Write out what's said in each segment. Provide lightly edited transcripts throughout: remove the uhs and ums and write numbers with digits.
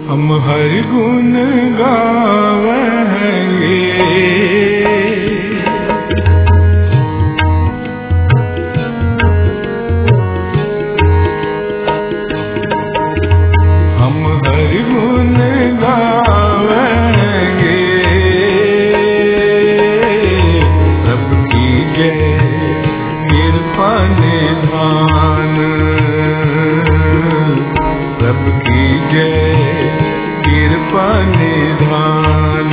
हम हरि गुण गावेंगे। हम हरि गुण गावेंगे, सबकी जय कृपा निधान, सबकी जय कृपा निधान।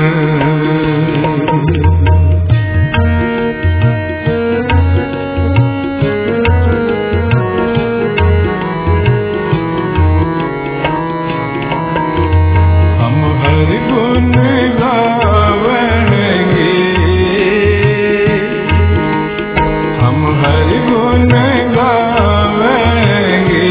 हम हरि गुण गावेंगे, हम हरि गुण गावेंगे,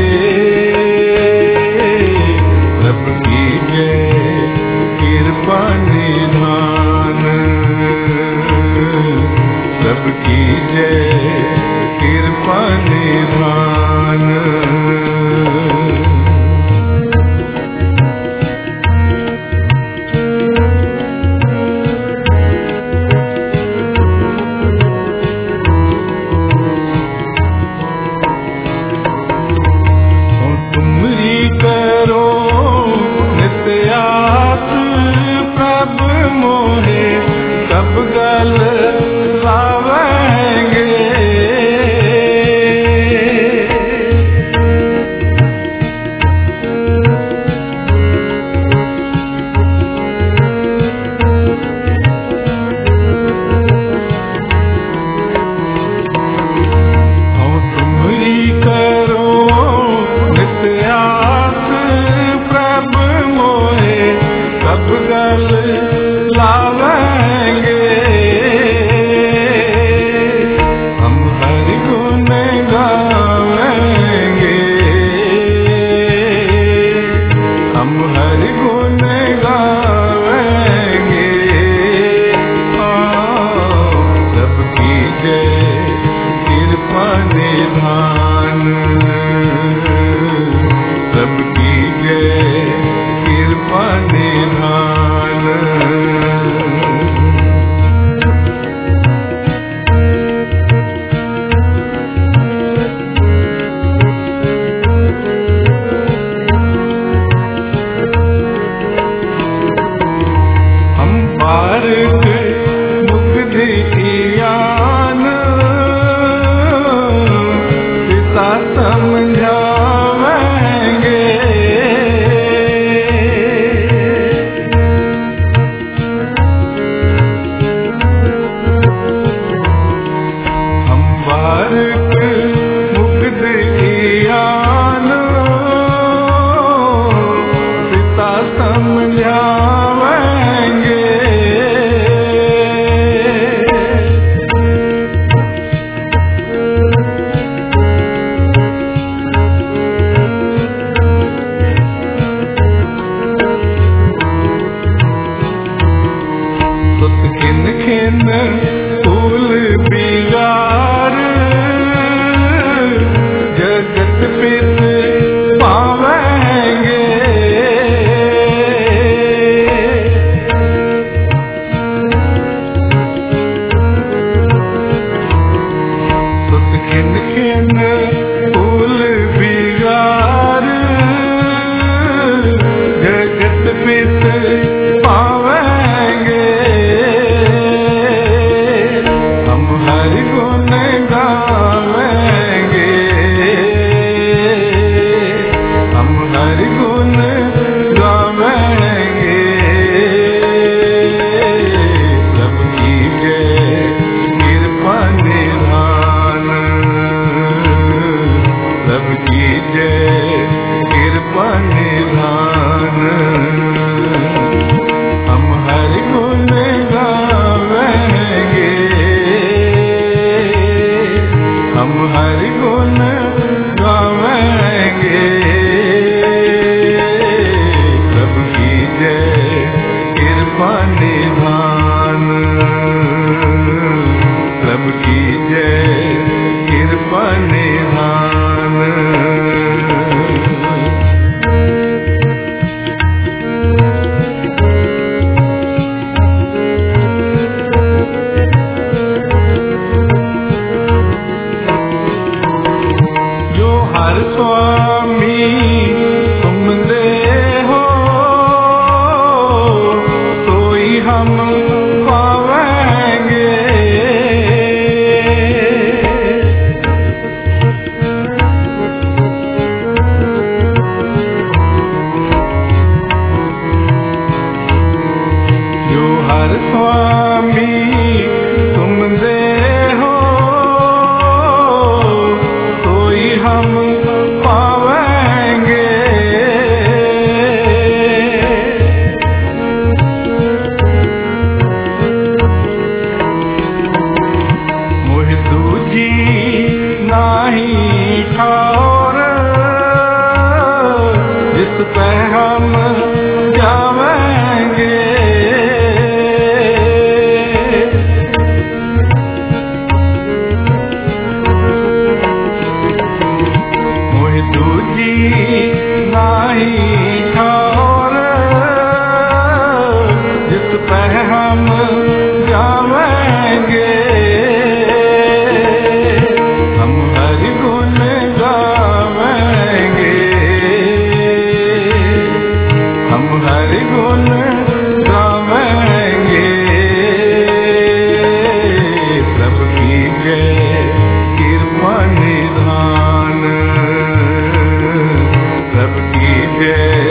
सबकी जय कृपा निधान, सबकी जय कृपा निधान। तुमरी करो नित्यास प्रभु मोहे, सब गल लावेंगे। तुमरी करो नित्यास प्रभु मोहे, सब गल लावेंगे। हम हरि गुण गावेंगे, हम हरि गुण गावेंगे, सबकी जय कृपा निधान, सबकी जय कृपा निधान। हम बारक मुग्ध ज्ञान, पिता समझावेंगे। हम बारक मुग्ध ज्ञान, पिता समझावेंगे। सुत खिन खिन फूल बिगार, जगत पित पावेंगे। सुत खिन खिन फूल बिगार, जगत पित पावेंगे। हम हरि गुण गावेंगे, हम हरि गुण गावेंगे, सबकी जय कृपा निधान, सबकी जय कृपा निधान। हम हरि गुण गावेंगे, हम हरि गुण गावेंगे, सबकी जय कृपा निधान, सबकी जय कृपा निधान। हर स्वामी तुम दे हो, सोई हम पावेंगे। जो हर स्वामी तुम दे हो, सोई हम पावेंगे। मोहि दूजी नाही ठाउर, जिस पे हम जावेंगे। मोहि दूजी नाही ठाउर, जिस पे हम जावेंगे। हम हरि गुण गावेंगे, हम हरि गुण गावेंगे। प्रभु की जय कृपा निधान, प्रभु की जय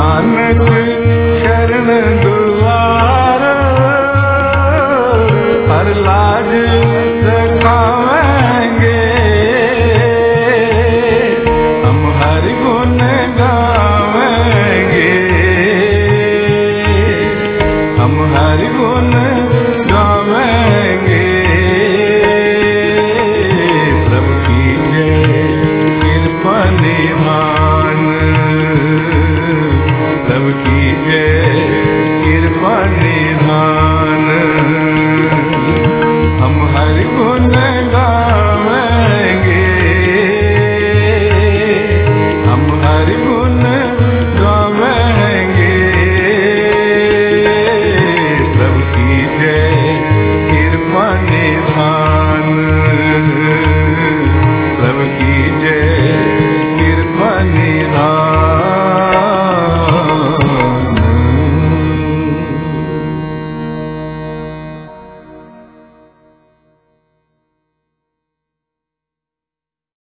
नानक शरण दुआर, हर लाज सखावेंगे, हम हरि गुण गावेंगे, हम हरि